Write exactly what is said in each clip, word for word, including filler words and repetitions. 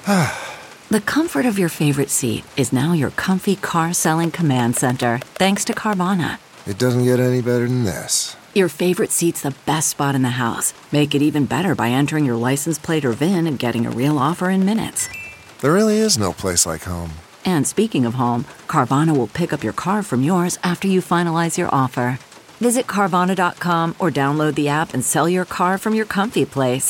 The comfort of your favorite seat is now your comfy car selling command center, thanks to Carvana. It doesn't get any better than this. Your favorite seat's the best spot in the house. Make it even better by entering your license plate or V I N and getting a real offer in minutes. There really is no place like home. And speaking of home, Carvana will pick up your car from yours after you finalize your offer. Visit Carvana dot com or download the app and sell your car from your comfy place.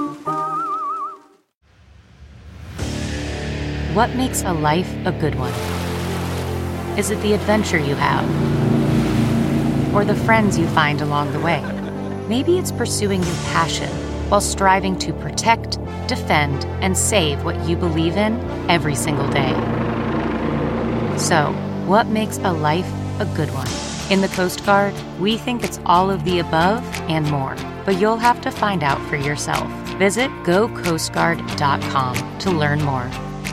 What makes a life a good one? Is it the adventure you have? Or the friends you find along the way? Maybe it's pursuing your passion while striving to protect, defend, and save what you believe in every single day. So, what makes a life a good one? In the Coast Guard, we think it's all of the above and more, but you'll have to find out for yourself. Visit go coast guard dot com to learn more.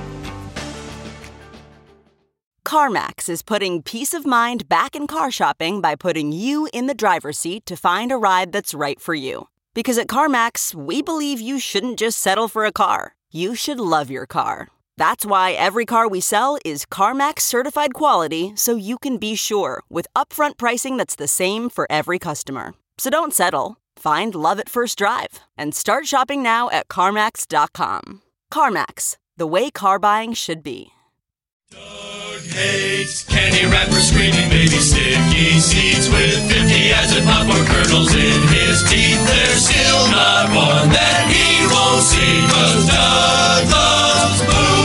CarMax is putting peace of mind back in car shopping by putting you in the driver's seat to find a ride that's right for you. Because at CarMax, we believe you shouldn't just settle for a car. You should love your car. That's why every car we sell is CarMax certified quality, so you can be sure with upfront pricing that's the same for every customer. So don't settle. Find love at first drive and start shopping now at CarMax dot com. CarMax, the way car buying should be. Doug hates candy wrappers, screaming baby sticky seeds with fifty as in popcorn kernels in his teeth. There's still not one that he won't see, 'cause Doug loves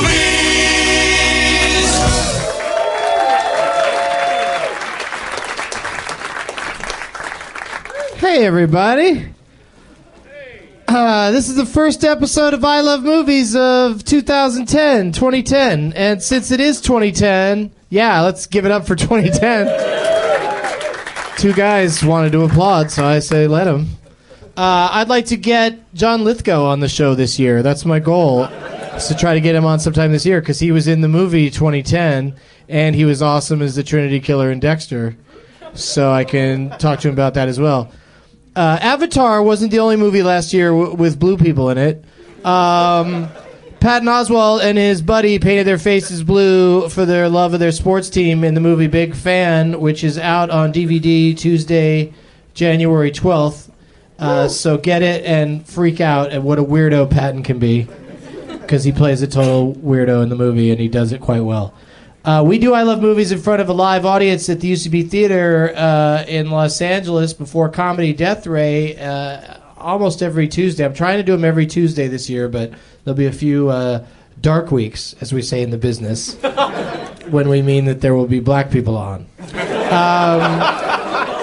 movies. Hey, everybody. Uh, this is the first episode of I Love Movies of two thousand ten, twenty ten. And since it is twenty ten, yeah, let's give it up for twenty ten. Two guys wanted to applaud, so I say let them. Uh, I'd like to get John Lithgow on the show this year. That's my goal, is to try to get him on sometime this year, because he was in the movie twenty ten, and he was awesome as the Trinity Killer in Dexter. So I can talk to him about that as well. Uh, Avatar wasn't the only movie last year w- with blue people in it. Um, Patton Oswalt and his buddy painted their faces blue for their love of their sports team in the movie Big Fan, which is out on D V D Tuesday, January twelfth. Uh, so get it and freak out at what a weirdo Patton can be, because he plays a total weirdo in the movie, and he does it quite well. Uh, we do I Love Movies in front of a live audience at the U C B Theater uh, in Los Angeles before Comedy Death Ray uh, almost every Tuesday. I'm trying to do them every Tuesday this year, but there'll be a few uh, dark weeks, as we say in the business, when we mean that there will be black people on. Um,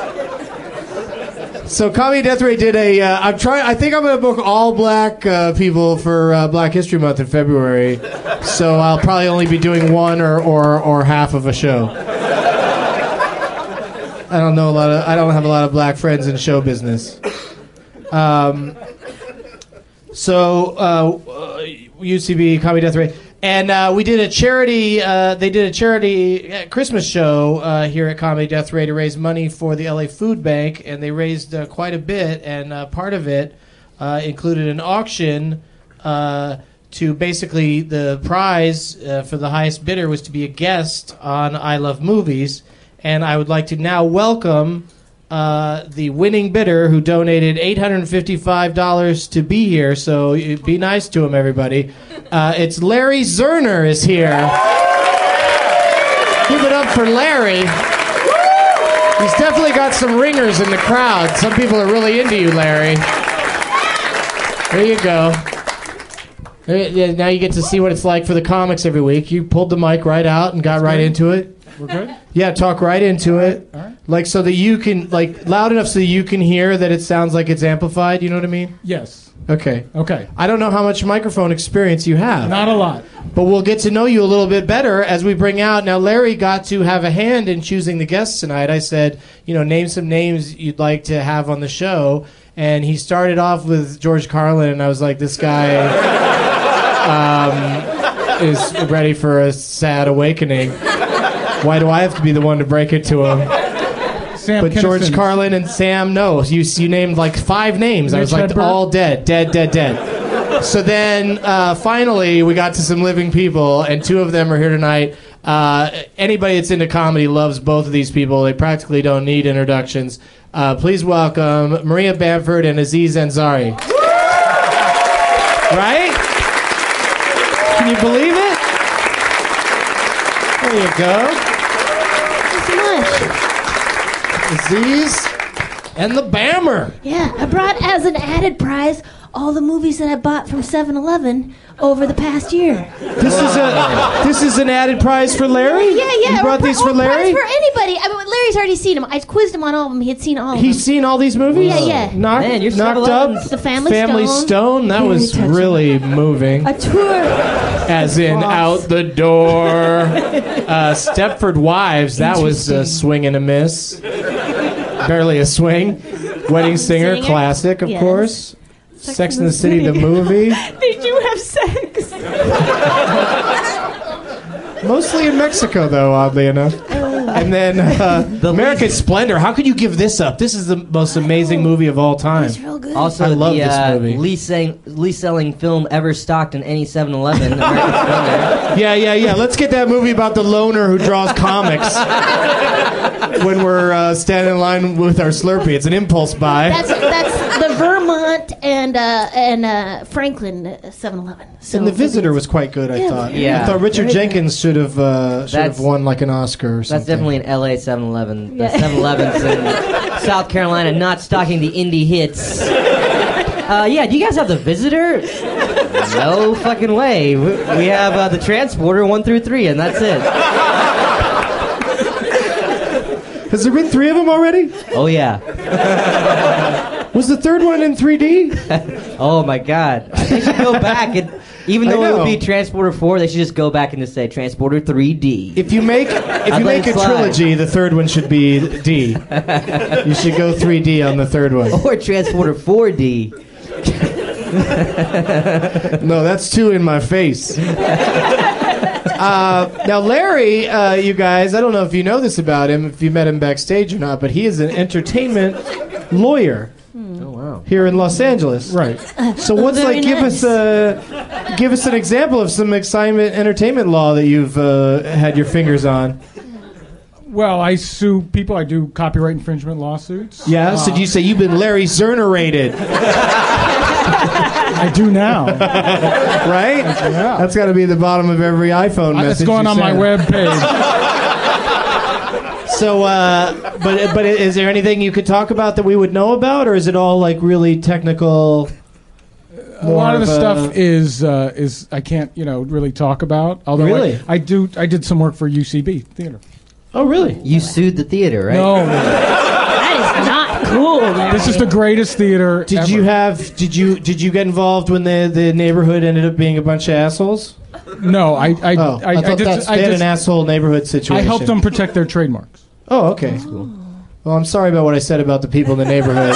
so Comedy Death Ray did a... Uh, I'm trying. I think I'm going to book all black uh, people for uh, Black History Month in February. So I'll probably only be doing one or, or, or half of a show. I don't know a lot of. I don't have a lot of black friends in show business. Um. So uh, U C B Comedy Death Ray, and uh, we did a charity. Uh, they did a charity Christmas show uh, here at Comedy Death Ray to raise money for the L A Food Bank, and they raised uh, quite a bit. And uh, part of it uh, included an auction. Uh, to basically the prize uh, for the highest bidder was to be a guest on I Love Movies, and I would like to now welcome uh, the winning bidder who donated eight hundred fifty-five dollars to be here, so be nice to him, everybody. Uh, it's Larry Zerner is here. Give it up for Larry. He's definitely got some ringers in the crowd. Some people are really into you, Larry. There you go. Yeah, now you get to see what it's like for the comics every week. You pulled the mic right out and got That's right good. into it. We're good? Yeah, talk right into it. All right. Like so that you can, like loud enough so that you can hear that it sounds like it's amplified. You know what I mean? Yes. Okay. Okay. I don't know how much microphone experience you have. Not a lot. But we'll get to know you a little bit better as we bring out. Now, Larry got to have a hand in choosing the guests tonight. I said, you know, name some names you'd like to have on the show. And he started off with George Carlin, and I was like, this guy... Um, is ready for a sad awakening. Why do I have to be the one to break it to him? Sam but Kinison. George Carlin and Sam, no. You you named like five names. Mitch I was like, Hedberg. all dead, dead, dead, dead. So then, uh, finally, we got to some living people, and two of them are here tonight. Uh, anybody that's into comedy loves both of these people. They practically don't need introductions. Uh, please welcome Maria Bamford and Aziz Ansari. Right? Can you believe it? There you go. Thanks so much. Aziz and the Bammer. Yeah, I brought as an added prize all the movies that I bought from seven eleven over the past year. This is a this is an added prize for Larry? Yeah, yeah. You brought or, these or for Larry? Prize for anybody. I mean, Larry's already seen them. I quizzed him on all of them. He had seen all of them. He's seen all these movies? Yeah, yeah. Knock, Man, you're knocked up? The Family, Family Stone. Stone? That Very was touching. really moving. A tour. As in out the door. Uh, Stepford Wives, that was a swing and a miss. Barely a swing. Wedding Singer, Singer. classic, of Yes. course. Sex and the City, the movie. They do have sex. Mostly in Mexico, though, oddly enough. And then uh, American Splendor. How could you give this up? This is the most amazing movie of all time. It's real good. Also, I love the this uh, movie. least, selling, least selling film ever stocked in any seven eleven. Yeah, yeah, yeah. Let's get that movie about the loner who draws comics when we're uh, standing in line with our Slurpee. It's an impulse buy. That's that's the Vermont and uh, and uh, Franklin seven eleven. So And The Visitor was quite good, I Yeah. thought. Yeah. I thought Richard Very Jenkins should have uh, should have That's- won like an Oscar or something. That's definitely an L A seven eleven. The Yeah. seven elevens in South Carolina not stocking the indie hits. Uh, yeah, do you guys have The Visitor? No fucking way. We, we have uh, The Transporter one through three, and that's it. Has there been three of them already? Oh, yeah. Was the third one in three D? Oh, my God. They should go back, and even I though it know. would be Transporter four, they should just go back and just say Transporter three D. If you make if I'd you let make it a slide. trilogy, the third one should be D. You should go three D on the third one. Or Transporter four D. No, that's two in my face. Uh, now, Larry, uh, you guys, I don't know if you know this about him, if you met him backstage or not, but he is an entertainment lawyer Oh, wow. here in Los Angeles. Right. So, what's very like? Give nice. us a give us an example of some excitement entertainment law that you've uh, had your fingers on. Well, I sue people. I do copyright infringement lawsuits. Yeah. So, do you say you've been Larry Zerner-rated, I do now. right? Yeah. That's got to be the bottom of every iPhone Uh, message. It's going you on my send. web page. So, uh, but but is there anything you could talk about that we would know about, or is it all like really technical? A lot of the more of stuff a- is uh, is I can't you know really talk about. Although Really? I, I do I did some work for U C B theater. Oh, really? You sued the theater, right? No, That is not cool, man. this is the greatest theater. Did ever. you have? Did you did you get involved when the the neighborhood ended up being a bunch of assholes? No, I I Oh, I, I, thought did, that's I, they had did- an asshole neighborhood situation. I helped them protect their trademarks. Oh, okay. Well, I'm sorry about what I said about the people in the neighborhood.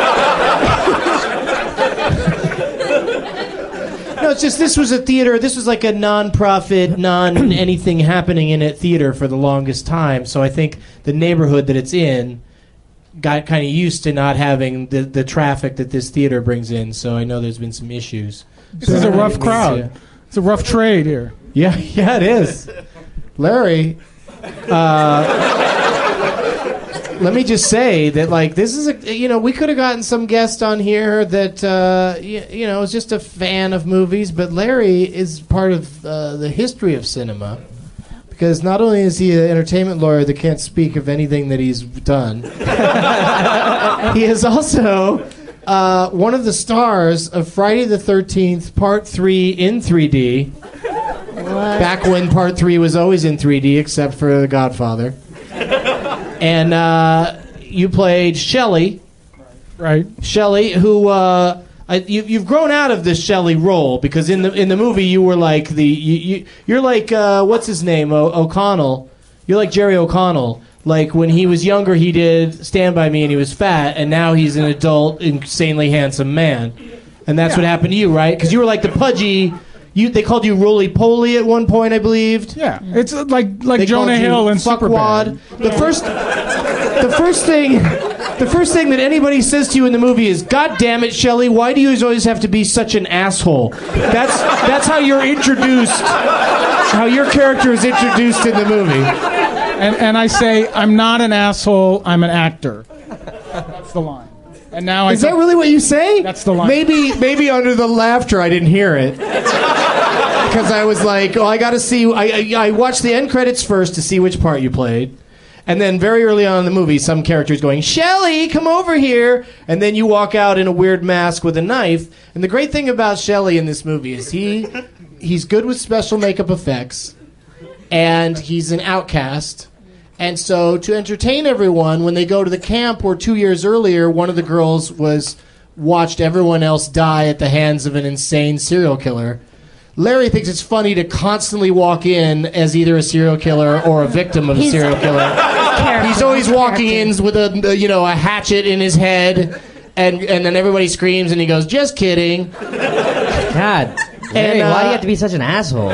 No, it's just this was a theater. This was like a non-profit, non-anything happening in it theater for the longest time. So I think the neighborhood that it's in got kind of used to not having the, the traffic that this theater brings in. So I know there's been some issues. This is a rough Yeah. crowd. It's a rough trade here. Yeah, yeah, it is. Larry, uh, let me just say that, like, this is a, you know, we could have gotten some guest on here that, uh, you, you know, is just a fan of movies, but Larry is part of uh, the history of cinema. Because not only is he an entertainment lawyer that can't speak of anything that he's done, he is also uh, one of the stars of Friday the thirteenth, Part three in three D. Back when Part three was always in three D, except for The Godfather. And uh, you played Shelley. Right. Shelley, who uh, I, you, you've grown out of this Shelley role because in the in the movie you were like the you, you you're like uh, what's his name o- O'Connell. You're like Jerry O'Connell. Like when he was younger, he did Stand By Me and he was fat, and now he's an adult, insanely handsome man. And that's what happened to you, right? Because you were like the pudgy. You, they called you Roly Poly at one point, I believed. Yeah, it's uh, like like They Jonah called you Hill and fuckwad. Superbad. The first, the first thing, the first thing that anybody says to you in the movie is, "God damn it, Shelley, why do you always have to be such an asshole?" That's that's how you're introduced, how your character is introduced in the movie. And, and I say, I'm not an asshole, I'm an actor. That's the line. And now I Is that really what you say? That's the line. Maybe maybe under the laughter I didn't hear it. Because I was like, oh, I got to see. I, I I watched the end credits first to see which part you played. And then very early on in the movie, some character's going, "Shelley, come over here." And then you walk out in a weird mask with a knife. And the great thing about Shelley in this movie is he he's good with special makeup effects. And he's an outcast. And so to entertain everyone, when they go to the camp where two years earlier, one of the girls was watched everyone else die at the hands of an insane serial killer, Larry thinks it's funny to constantly walk in as either a serial killer or a victim of a He's- serial killer. He's always walking in with a you know a hatchet in his head, and and then everybody screams, and he goes, "Just kidding." God, Larry, And, uh, why do you have to be such an asshole?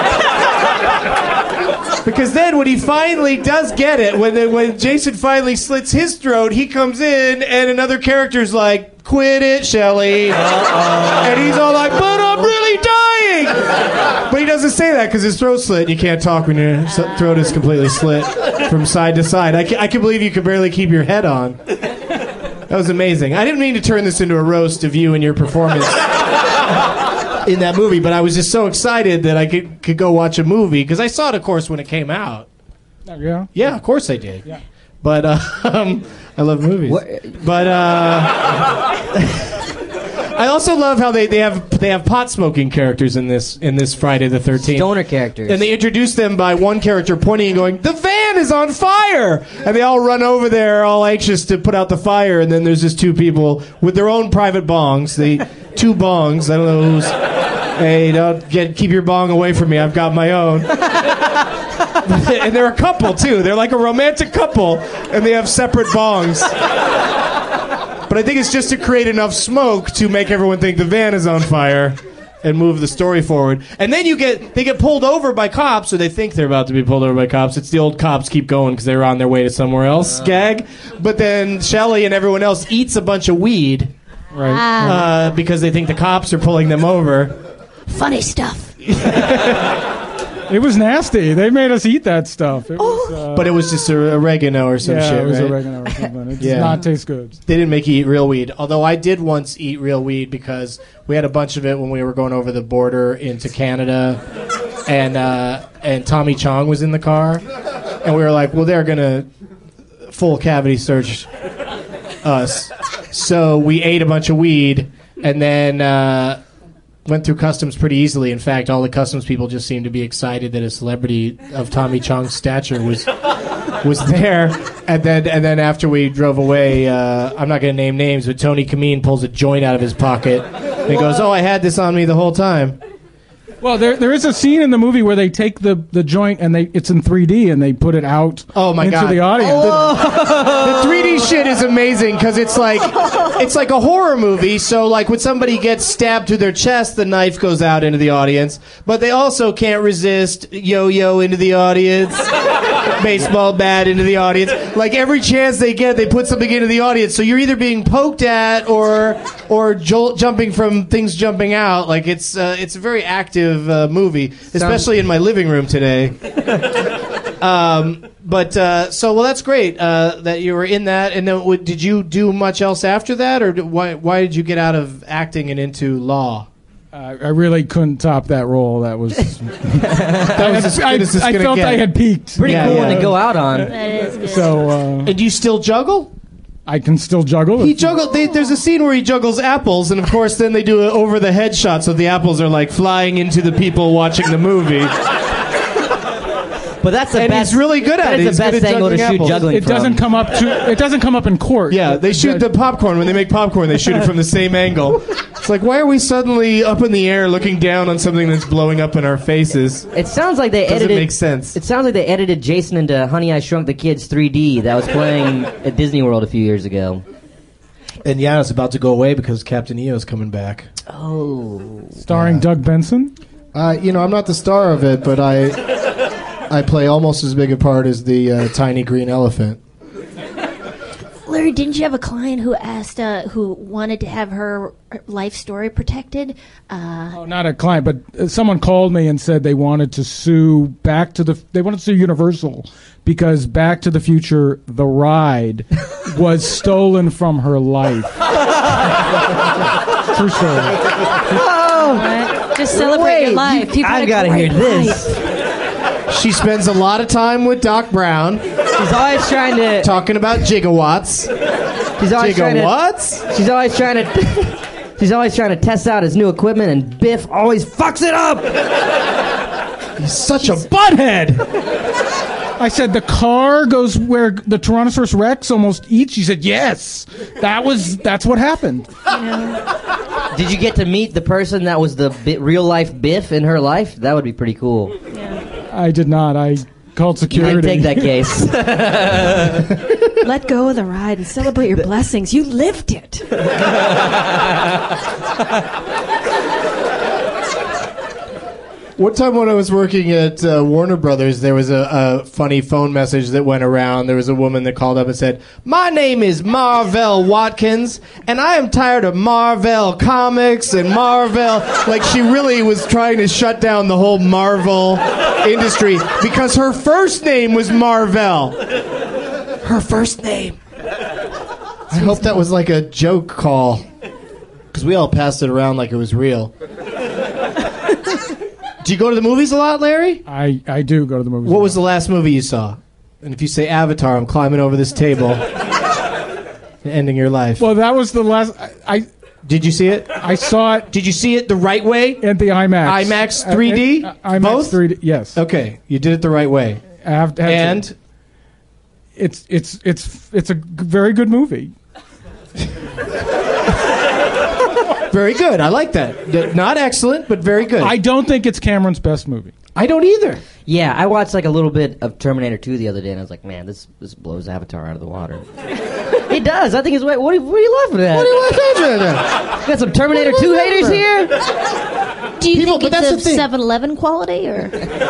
Because then when he finally does get it, when the, when Jason finally slits his throat, he comes in and another character's like, "Quit it, Shelley." Uh-oh. And he's all like, "But I'm really dying." But he doesn't say that because his throat's slit. You can't talk when your s- throat is completely slit from side to side. I can, I can believe you could barely keep your head on. That was amazing. I didn't mean to turn this into a roast of you and your performance in that movie, but I was just so excited that I could could go watch a movie because I saw it, of course, when it came out. Yeah. Yeah, of course I did. Yeah. But uh, um, I love movies. What? But uh, I also love how they, they have they have pot smoking characters in this in this Friday the thirteenth. Stoner characters. And they introduce them by one character pointing and going, "The van is on fire!" And they all run over there, all anxious to put out the fire. And then there's just two people with their own private bongs. They two bongs. I don't know who's. Hey, don't get keep your bong away from me. I've got my own. And they're a couple too. They're like a romantic couple, and they have separate bongs. But I think it's just to create enough smoke to make everyone think the van is on fire and move the story forward. And then you get they get pulled over by cops, or they think they're about to be pulled over by cops. It's the old cops keep going because they're on their way to somewhere else gag. But then Shelley and everyone else eats a bunch of weed, Right. uh, because they think the cops are pulling them over. Funny stuff. It was nasty. They made us eat that stuff. It was, uh, But it was just a, oregano or some yeah, shit, it was right? oregano or something. It does Yeah. not taste good. They didn't make you eat real weed. Although I did once eat real weed because we had a bunch of it when we were going over the border into Canada, and uh, and Tommy Chong was in the car, and we were like, well, they're gonna full cavity search us, so we ate a bunch of weed, and then. Uh, Went through customs pretty easily. In fact, all the customs people just seemed to be excited that a celebrity of Tommy Chong's stature was was there. And then, and then after we drove away, uh, I'm not going to name names, but Tony Kameen pulls a joint out of his pocket and he goes, "Oh, I had this on me the whole time." Well, there there is a scene in the movie where they take the, the joint and they it's in three D and they put it out Oh my into God. the audience. The three D shit is amazing because it's like it's like a horror movie. So like when somebody gets stabbed through their chest, the knife goes out into the audience. But they also can't resist yo-yo into the audience, baseball bat into the audience. Like every chance they get, they put something into the audience. So you're either being poked at or or jolt, jumping from things jumping out. Like it's uh, it's a very active uh, movie, especially in my living room today. Um, but uh, so well, that's great uh, that you were in that. And then, w- did you do much else after that, or d- why why did you get out of acting and into law? Uh, I really couldn't top that role. That was That was as I, good as it's I gonna felt get. I had peaked. Pretty Yeah, cool yeah. one to go out on. That is good. So uh, And do you still juggle? I can still juggle. He juggled. They, there's a scene where he juggles apples, and of course, then they do an over the head shot, so the apples are like flying into the people watching the movie. But that's the And best. he's really good at that it. is He's the good best at angle to juggling shoot apples. juggling It from. doesn't come up to. It doesn't come up in court. Yeah, they shoot the popcorn. When they make popcorn, they shoot it from the same angle. It's like, why are we suddenly up in the air looking down on something that's blowing up in our faces? It sounds like they Doesn't edited. make sense. It sounds like they edited Jason into Honey, I Shrunk the Kids three D that was playing at Disney World a few years ago. And yeah, it's about to go away because Captain E O is coming back. Oh. Starring Doug Benson. Uh, you know, I'm not the star of it, but I I play almost as big a part as the uh, tiny green elephant. Larry, Larry, didn't you have a client who asked, uh, who wanted to have her life story protected? Uh, Oh, not a client, but uh, someone called me and said they wanted to sue Back to the. They wanted to sue Universal because Back to the Future, the ride, was stolen from her life. True story. Oh, just celebrate wait, your life. You, You've had I a gotta great hear this. life. She spends a lot of time with Doc Brown. She's always trying to talking about gigawatts. She's always Gigawatts? trying to. She's always trying to. She's always trying to test out his new equipment, and Biff always fucks it up. He's such a butthead. I said, the car goes where the Tyrannosaurus Rex almost eats. She said, yes. That was, that's what happened. Did you get to meet the person that was the bi- real life Biff in her life? That would be pretty cool. I did not. I called security. I'd take that case. Let go of the ride and celebrate your blessings. You lived it. One time when I was working at uh, Warner Brothers, there was a, a funny phone message that went around. There was a woman that called up and said, "My name is Marvel Watkins, and I am tired of Marvel Comics and Marvel." Like, she really was trying to shut down the whole Marvel industry because her first name was Marvel. Her first name. I hope that was like a joke call, because we all passed it around like it was real. Do you go to the movies a lot, Larry? I, I do go to the movies. What was the last movie you saw? And if you say Avatar, I'm climbing over this table and ending your life. Well, that was the last. I, I Did you see it? I saw it. Did you see it the right way? At the IMAX. IMAX three D? Uh, IMAX Both? three D. Yes. Okay, you did it the right way. I have to, have and to, it's it's it's it's a g- very good movie. Very good. I like that. D- Not excellent, but very good. I don't think it's Cameron's best movie. I don't either. Yeah, I watched like a little bit of Terminator two the other day, and I was like, man, this this blows Avatar out of the water. It does. I think it's. What, what, are, you- what are you laughing at? What are you laughing at? Got some Terminator two haters here? Do you People- think but that's it's the of thing. seven eleven quality, or?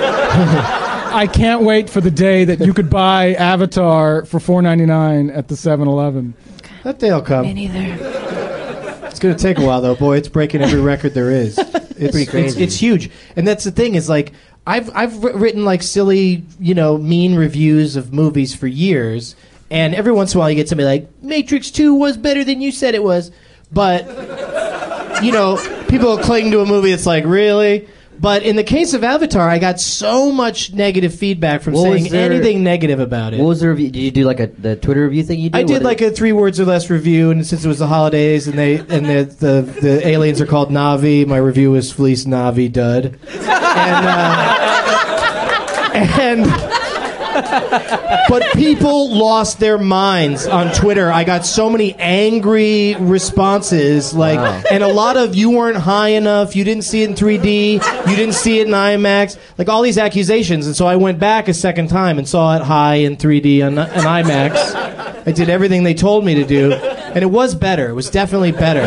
I can't wait for the day that you could buy Avatar for four ninety-nine at the seven eleven. That day will come. Me neither. It's going to take a while, though. Boy, it's breaking every record there is. It's pretty crazy. It's, it's huge. And that's the thing is, like, I've I've wr- written, like, silly, you know, mean reviews of movies for years. And every once in a while you get somebody like, Matrix two was better than you said it was. But, you know, people cling to a movie that's like, really? But in the case of Avatar, I got so much negative feedback from What was saying there- anything negative about it. What was the review? Did you do like a the Twitter review thing you did? I did What like a three words or less review, and since it was the holidays and they and the the, the aliens are called Na'vi, my review was Fleece Na'vi Dud, and uh, and but people lost their minds on Twitter. I got so many angry responses, like, Wow. and a lot of you weren't high enough, you didn't see it in three D, you didn't see it in IMAX, like all these accusations. And so I went back a second time and saw it high in three D on, on IMAX. I did everything they told me to do, and it was better. It was definitely better.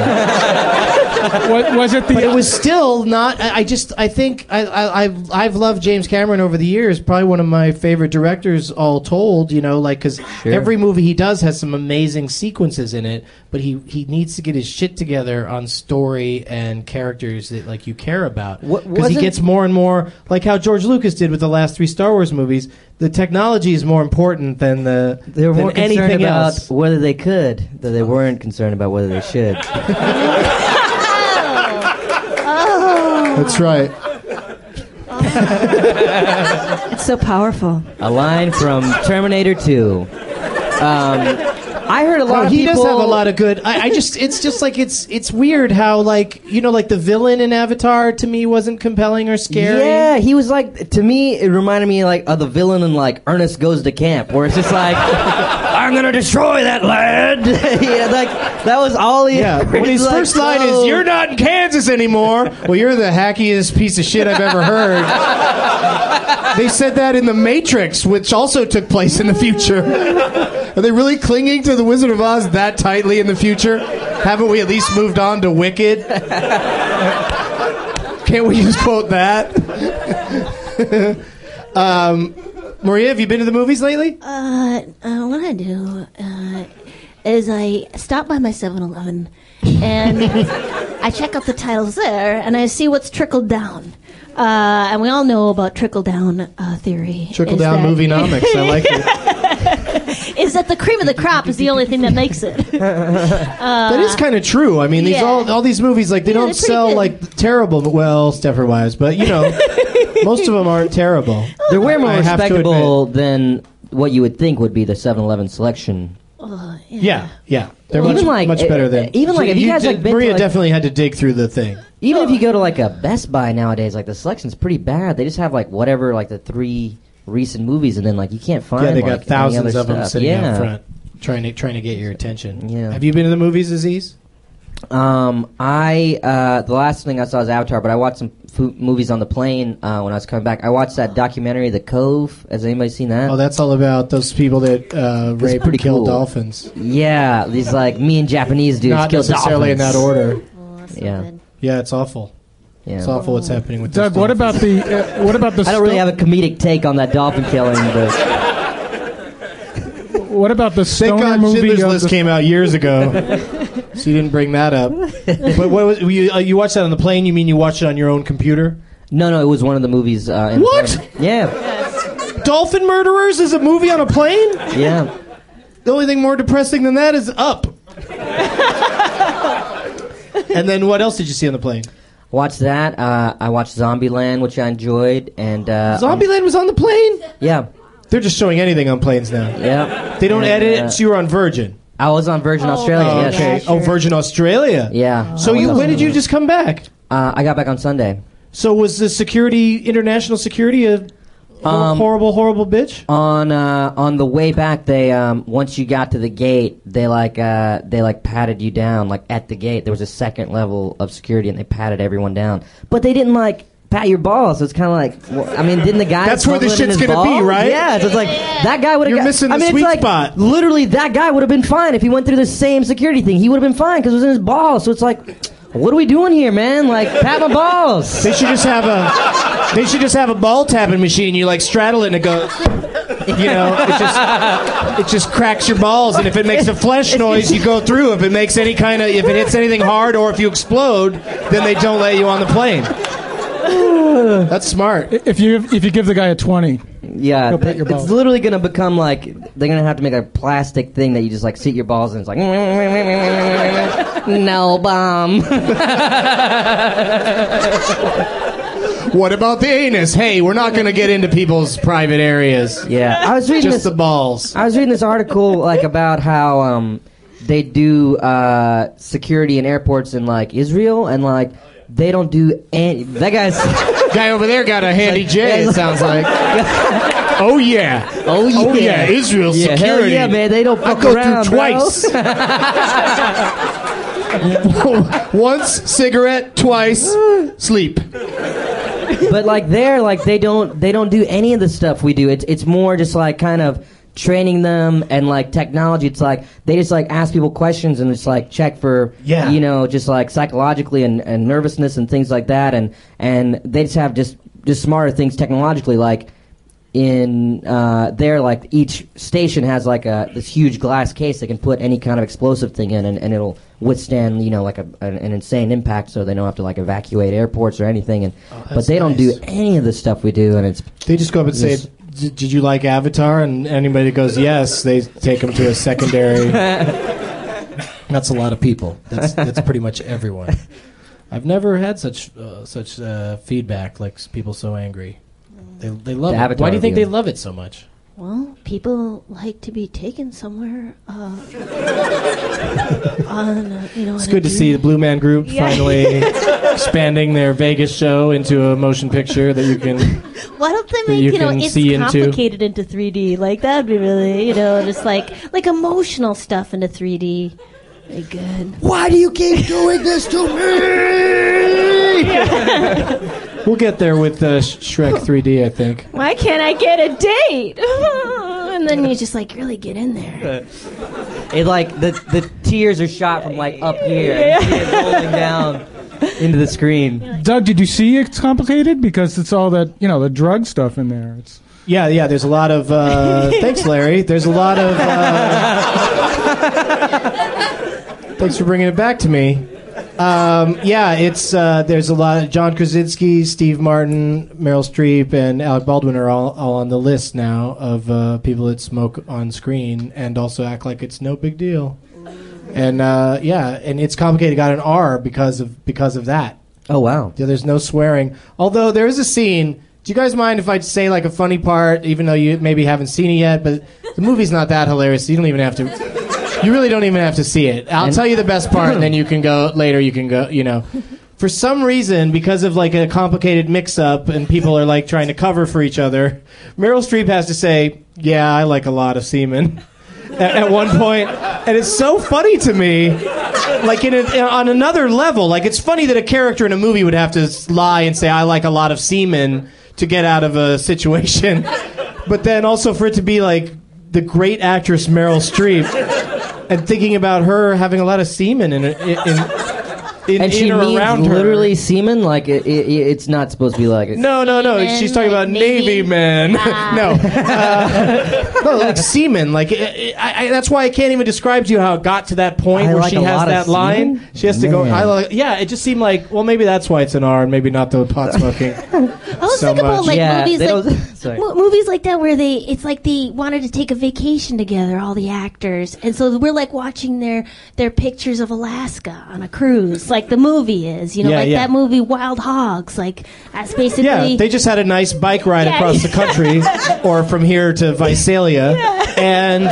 What, was it the? But it was still not. I, I just. I think I, I. I've. I've loved James Cameron over the years. Probably one of my favorite directors, all told. You know, like because Sure. every movie he does has some amazing sequences in it. But he he needs to get his shit together on story and characters that like you care about. What- Because he wasn't- gets more and more like how George Lucas did with the last three Star Wars movies. The technology is more important than the They were than more concerned anything about else. whether they could, that they weren't concerned about whether they should. That's right. It's so powerful. A line from Terminator two. Um, I heard a lot No, of he people. does have a lot of good. I, I just, it's just like it's, it's weird how like you know, like the villain in Avatar to me wasn't compelling or scary. Yeah, he was like, to me, it reminded me like of the villain in like Ernest Goes to Camp, where it's just like, I'm gonna destroy that lad. Yeah, like that was all he. Yeah, when his It's like, first line so- is "You're not in Kansas anymore." Well, you're the hackiest piece of shit I've ever heard. They said that in The Matrix, which also took place in the future. Are they really clinging to The Wizard of Oz that tightly in the future? Haven't we at least moved on to Wicked? Can't we just quote that? um, Maria, have you been to the movies lately? Uh, uh, what I do? Uh, is I stop by my seven eleven and I check out the titles there, and I see what's trickled down. Uh, and we all know about trickle-down uh, theory. Trickle-down movie-nomics. I like it. Is that the cream of the crop is the only thing that makes it. Uh, that is kind of true. I mean, these yeah. all all these movies, like, they Yeah, don't they're pretty sell, good. like, terrible, but, well, Stepford Wives, but, you know, most of them aren't terrible. They're way more I have to respectable than what you would think would be the seven eleven selection. Uh, yeah. Yeah, yeah. They're Well, much, even like- much better than... even like if you guys, like, been to, Maria like- definitely had to dig through the thing. Even if you go to like a Best Buy nowadays, like the selection's pretty bad. They just have like whatever, like the three recent movies, and then like you can't find. Yeah, they like, got thousands any of other them stuff. sitting yeah. out front, trying to trying to get your attention. Yeah. Have you been to the movies, Aziz? Um, I uh, the last thing I saw was Avatar, but I watched some fo- movies on the plane uh, when I was coming back. I watched that documentary, The Cove. Has anybody seen that? Oh, that's all about those people that uh, rape pretty and kill cool. dolphins. Yeah, these like me and Japanese dudes Not kill necessarily in dolphins. that order. Oh, that's so Yeah. good. Yeah, it's awful. Yeah. It's awful what's happening with Doug, those what dolphins. about the uh, what about the I don't really sto- have a comedic take on that dolphin killing, but what about the Thank stoner God movie? Schindler's of List the- came out years ago, so you didn't bring that up. But what was, you, uh, you watched that on the plane? You mean you watched it on your own computer? no, no, it was one of the movies. Uh, in What? Yeah, Dolphin Murderers is a movie on a plane? yeah. The only thing more depressing than that is Up. And then what else did you see on the plane? Watched that. Uh, I watched Zombieland, which I enjoyed, and uh, Zombieland was on the plane? yeah, They're just showing anything on planes now. yeah. They don't And, edit uh, it, so you were on Virgin. I was on Virgin Australia. Oh, yes. okay. Oh, Virgin Australia. Yeah. So I you was when on- did you just come back? Uh, I got back on Sunday. So was the security, international security, a hor- Um, horrible, horrible bitch? On uh, on the way back, they um, once you got to the gate, they like uh, they like patted you down. Like at the gate, there was a second level of security, and they patted everyone down. But they didn't like pat your balls. So it's kind of like, well, I mean, didn't the guy? That's where the smuggle it in shit's his gonna be, balls? right? Yeah, so it's like that guy would have. You're missing the I mean, sweet it's like, spot. Literally, that guy would have been fine if he went through the same security thing. He would have been fine because it was in his balls. So it's like, what are we doing here, man? Like, pat my balls. They should just have a. They should just have a ball tapping machine. You like straddle it and it goes. You know, it just it just cracks your balls, and if it makes a flesh noise, you go through. If it makes any kind of, if it hits anything hard, or if you explode, then they don't let you on the plane. That's smart. If you if you give the guy a twenty, Yeah, He'll pat your it's balls. literally gonna become like they're gonna have to make a plastic thing that you just like seat your balls in. It's like no bomb. What about the anus? Hey, we're not going to get into people's private areas. Yeah, I was reading Just this. the balls. I was reading this article like about how um, they do uh, security in airports in like Israel, and like they don't do any. That guy's Guy over there got a handy Like- J, it sounds like. Oh, yeah. oh yeah, Oh, yeah. Israel's yeah, hell security. yeah, man. They don't I fuck go around, through bro. twice. Once, cigarette, twice, sleep. But like there, like they don't they don't do any of the stuff we do. It's it's more just like kind of training them and like technology. It's like they just like ask people questions and just like check for Yeah. you know just like psychologically and, and nervousness and things like that. And and they just have just just smarter things technologically. Like in uh, there, like each station has like a this huge glass case that can put any kind of explosive thing in, and, and it'll withstand you know like a, an, an insane impact, so they don't have to like evacuate airports or anything. And but that's they don't nice. do any of the stuff we do, and it's They just go up and say, Yes. "D- did you like Avatar? And anybody that goes, yes, they take them to a secondary. That's a lot of people. That's, that's pretty much everyone. I've never had such uh, such uh, feedback, like s- people so angry. They, they love The it. Avatar Why do you think they review. love it so much? Well, people like to be taken somewhere. Uh, on, uh, you know, It's on a good to see the journey. Blue Man Group Yeah. finally expanding their Vegas show into a motion picture that you can. Why don't they that make you you know can it's see into. complicated into three D? Like that would be really you know just like like emotional stuff into three D. Very good. Why do you keep doing this to me? We'll get there with uh, Sh- Shrek three D, I think. Why can't I get a date? And then you just like really get in there. it like the the tears are shot from like up here, and you see it rolling down into the screen. Doug, did you see it's complicated because it's all that you know the drug stuff in there? It's Yeah, yeah. There's a lot of. Uh, thanks, Larry. There's a lot of. Uh, Thanks for bringing it back to me. Um, yeah, it's uh, there's a lot of John Krasinski, Steve Martin, Meryl Streep, and Alec Baldwin are all, all on the list now of uh, people that smoke on screen and also act like it's no big deal. And uh, yeah, and It's Complicated got an R because of because of that. Oh wow! Yeah, there's no swearing. Although there is a scene. Do you guys mind if I say like a funny part, even though you maybe haven't seen it yet? But the movie's not that hilarious. So you don't even have to. You really don't even have to see it. I'll tell you the best part, and then you can go later. You can go. You know, for some reason, because of like a complicated mix-up, and people are like trying to cover for each other, Meryl Streep has to say, "Yeah, I like a lot of semen." At, at one point, and it's so funny to me, like in a, on another level. Like it's funny that a character in a movie would have to lie and say, "I like a lot of semen" to get out of a situation, but then also for it to be like the great actress Meryl Streep. And thinking about her having a lot of semen in in, in, in and she in or means around her. literally semen. Like it, it, it's not supposed to be like it. No, no, no. Semen, She's talking like about Navy, Navy? men. Ah. no, uh, no, like semen. Like it, it, I, I, that's why I can't even describe to you how it got to that point I where like she a has lot of that line. semen? She has to go. Man. I like. Yeah, it just seemed like. Well, maybe that's why it's an R, and maybe not the pot smoking. I was so thinking about much. like Yeah, movies they like don't- sorry. mo- movies like that where they it's like they wanted to take a vacation together, all the actors, and so we're like watching their their pictures of Alaska on a cruise, like the movie is, you know, Yeah, like yeah. that movie Wild Hogs, like that's basically. Yeah, they just had a nice bike ride Yeah. across the country, or from here to Visalia, and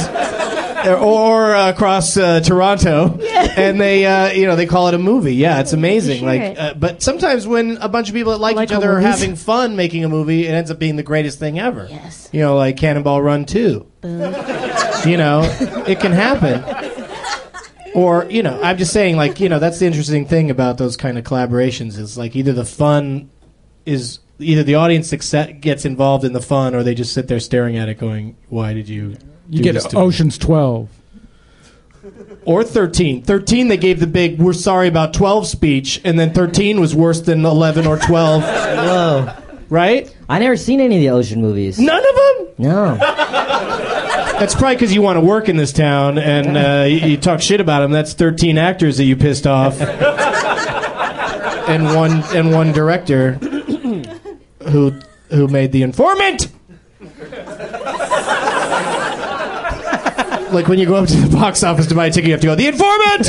or uh, across uh, Toronto, and they, uh, you know, they call it a movie. Yeah, it's amazing. Sure. Like, uh, but sometimes when a bunch of people that like, Like each other are movies. having fun making a movie, it ends up being the greatest thing ever. Yes. You know, like Cannonball Run two. Boom. You know, it can happen. Or, you know, I'm just saying, like, you know, that's the interesting thing about those kind of collaborations is, like, either the fun is, either the audience accept, gets involved in the fun, or they just sit there staring at it going, why did you You do get this to me? Ocean's twelve. Or thirteen. thirteen, they gave the big, we're sorry about twelve speech, and then thirteen was worse than eleven or twelve. Whoa! Right? I never seen any of the Ocean movies. None of them? No. That's probably because you want to work in this town and uh, you, you talk shit about them. That's thirteen actors that you pissed off, and one and one director who who made The Informant. Like when you go up to the box office to buy a ticket, you have to go, The Informant.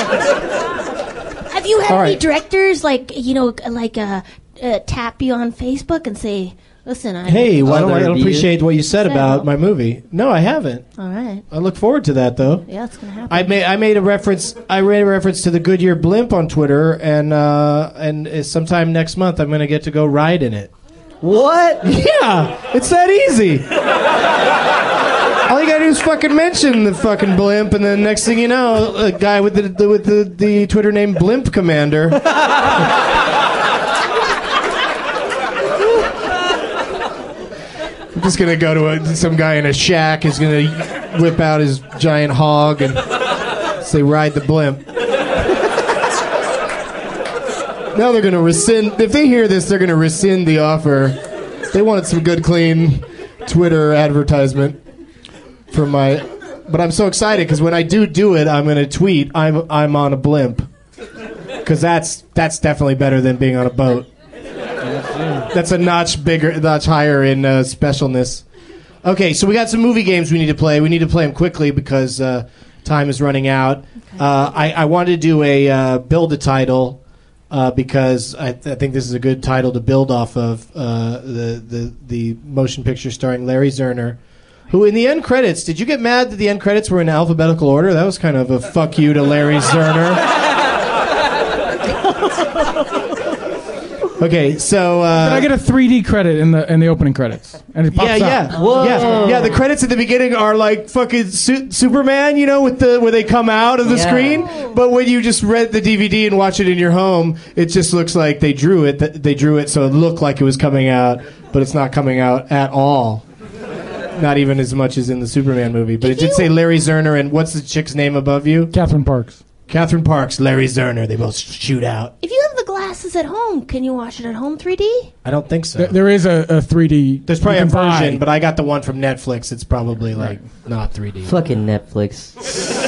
Have you had All any right. directors like you know like uh, uh, tap you on Facebook and say, "Listen, I Hey, why don't I Other don't reviews? appreciate what you said So- about my movie? No, I haven't. all right, I look forward to that though. yeah, it's gonna happen." I made I made a reference. I made a reference to the Goodyear blimp on Twitter, and uh, and uh, sometime next month I'm going to get to go ride in it. What? Yeah, it's that easy. All you gotta do is fucking mention the fucking blimp, and then next thing you know, a guy with the, the with the, the Twitter name Blimp Commander. I'm just gonna go to a, some guy in a shack is gonna whip out his giant hog and say, "Ride the blimp." Now they're gonna rescind. If they hear this, they're gonna rescind the offer. They wanted some good, clean Twitter advertisement for my. But I'm so excited because when I do do it, I'm gonna tweet, "I'm I'm on a blimp," because that's that's definitely better than being on a boat. That's a notch bigger, notch higher in uh, specialness. Okay, so we got some movie games we need to play. We need to play them quickly because uh, time is running out. Uh, I, I wanted to do a uh, build a title uh, because I, th- I think this is a good title to build off of. Uh, the, the the motion picture starring Larry Zerner, who in the end credits. Did you get mad that the end credits were in alphabetical order? That was kind of a fuck you to Larry Zerner. Okay, so uh, Did I get a three D credit in the in the opening credits? And it pops yeah, out. yeah, yeah, yeah. The credits at the beginning are like fucking su- Superman, you know, with the where they come out of the Yeah. screen. But when you just read the D V D and watch it in your home, it just looks like they drew it. th- They drew it so it looked like it was coming out, but it's not coming out at all. Not even as much as in the Superman movie. But it did say Larry Zerner and what's the chick's name above you? Catherine Parks. Catherine Parks, Larry Zerner. They both shoot out. If you have the glasses at home, can you watch it at home three D? I don't think so. There, there is a, a three D. There's probably you a can buy. version, but I got the one from Netflix. It's probably like not three D. Fucking Netflix.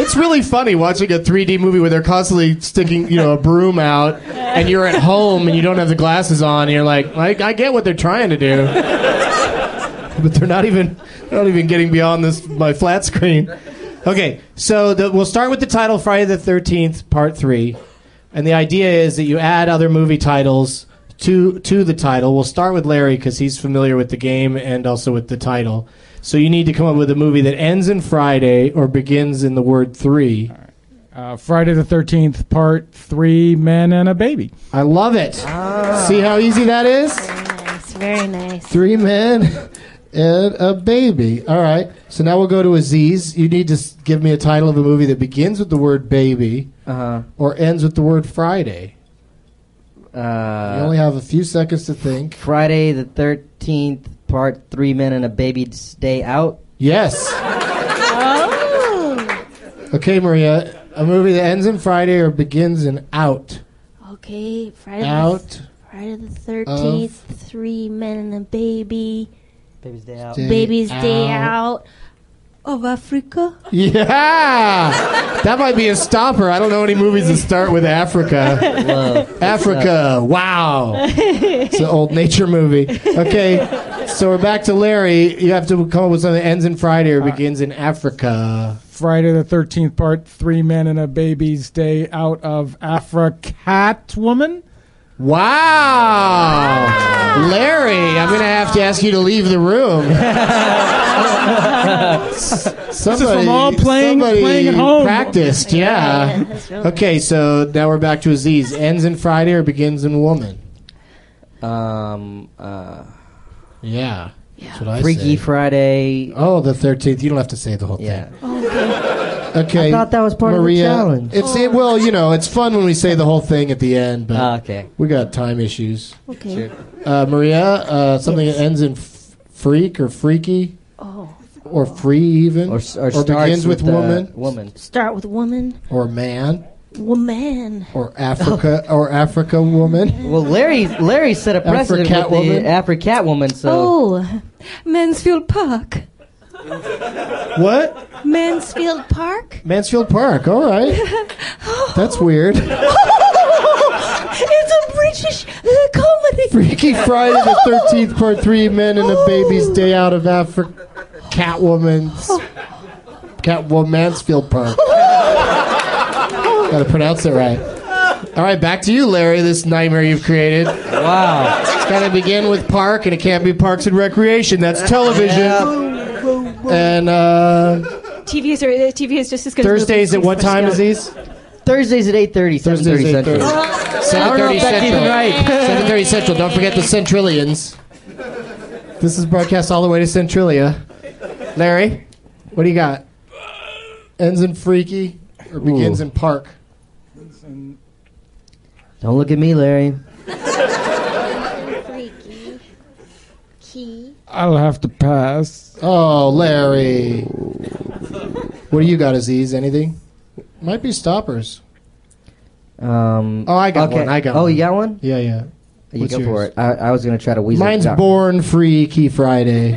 It's really funny watching a three D movie where they're constantly sticking, you know, a broom out, and you're at home and you don't have the glasses on, and you're like, I, I get what they're trying to do, but they're not even, they're not even getting beyond this my flat screen. Okay, so the, we'll start with the title, Friday the thirteenth, Part Three, and the idea is that you add other movie titles to to the title. We'll start with Larry because he's familiar with the game and also with the title. So you need to come up with a movie that ends in Friday or begins in the word three. Uh, Friday the thirteenth, Part Three, Men and a Baby. I love it. Ah. See how easy that is? Very nice. Very nice. Three men and a baby. All right. So now we'll go to Aziz. You need to s- give me a title of a movie that begins with the word baby Uh-huh. or ends with the word Friday. Uh, You only have a few seconds to think. Friday the thirteenth, Part Three Men and a Baby's Day Out. Yes. Oh. Okay, Maria. A movie that ends in Friday or begins in out. Okay, Friday Out. the, Friday the thirteenth, Three Men and a Baby. Baby's Day Out. Day Baby's Day Out. Out of Africa. Yeah! That might be a stopper. I don't know any movies that start with Africa. Whoa. Africa. Wow. It's an old nature movie. Okay, so we're back to Larry. You have to come up with something that ends in Friday or begins in Africa. Friday the thirteenth, Part Three, Men and a Baby's Day Out of Africat Woman. Wow. Larry, I'm going to have to ask you to leave the room. Somebody, This is from all playing, somebody playing at home. practiced, yeah. Yeah, that's really Okay, so now we're back to Aziz. Ends in Friday or begins in woman? Um, uh, Yeah. That's what I Freaky say. Friday. Oh, the thirteenth. You don't have to say the whole Yeah. thing. Okay. I thought that was part Maria, of the challenge. It's it, well, you know, it's fun when we say the whole thing at the end, but Ah, okay. we got time issues. Okay. Sure. Uh, Maria, uh, something Yes. that ends in f- freak or freaky Oh. or free even, Or, s- or, starts begins with, uh, woman Woman. Start with woman. or man Woman. or Africa or Africa woman. Well, Larry Larry set a precedent Afro-Cat with woman? the Afro-Cat Woman, so... Oh, Mansfield Park. What? Mansfield Park? Mansfield Park. All right. That's weird. It's a British uh, comedy. Freaky Friday the thirteenth, Part Three, Men and a Baby's Day Out of Africa. Catwoman's. Catwoman Mansfield Park. Gotta pronounce it right. All right, back to you, Larry. This nightmare you've created. Wow. It's gotta begin with park, and it can't be Parks and Recreation. That's television. And uh, T V is, uh, T V is just as good Thursdays as at what time is these? Thursdays at eight thirty, seven thirty Thursdays Central. eight thirty. seven thirty Central. seven thirty Central. Don't forget the Centrillians. This is broadcast all the way to Centrilia. Larry, what do you got? Ends in freaky or begins Ooh. in park? Don't look at me, Larry. Freaky. Key. I'll have to pass. Oh, Larry. What do you got, Aziz? Anything? Might be stoppers. Um, Oh, I got okay. one. I got Oh, one. you got one? Yeah, yeah. You What's go yours? for it. I, I was going to try to weasel Mine's it out. Born Freaky Friday.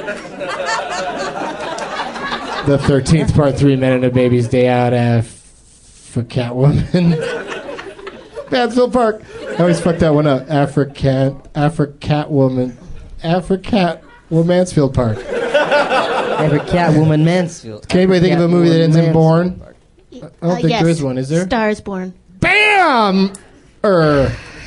The thirteenth, Part Three, Men and a Baby's Day Out of for Catwoman. Mansfield Park. I always fuck that one up. African, Africat woman, Africat, well, Mansfield Park. Afro-Cat Woman Mansfield. Can anybody think of a movie that ends in Born? I don't Uh, think yes. there is one. Is there? Stars Born. Bam! Er.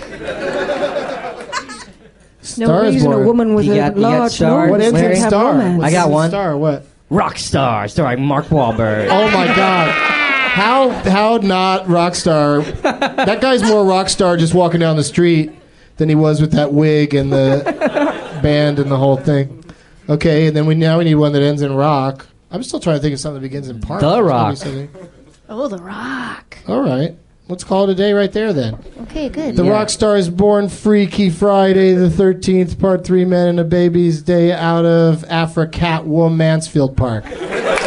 No Stars reason Born. a woman with You a got- you got large stars? nose What ends would in have star? romance. What's I got in one. Star. What? Rockstar, starring Mark Wahlberg. Oh my God! How how not Rockstar? That guy's more Rockstar just walking down the street than he was with that wig and the band and the whole thing. Okay, and then we now we need one that ends in rock. I'm still trying to think of something that begins in park. The There's gotta be Rock. something. Oh, The Rock. All right, let's call it a day right there then. Okay, good. The Yeah. Rock Star is Born Freaky Friday the thirteenth, Part Three, Men and a Baby's Day Out of Africat Woman Mansfield Park. Yay!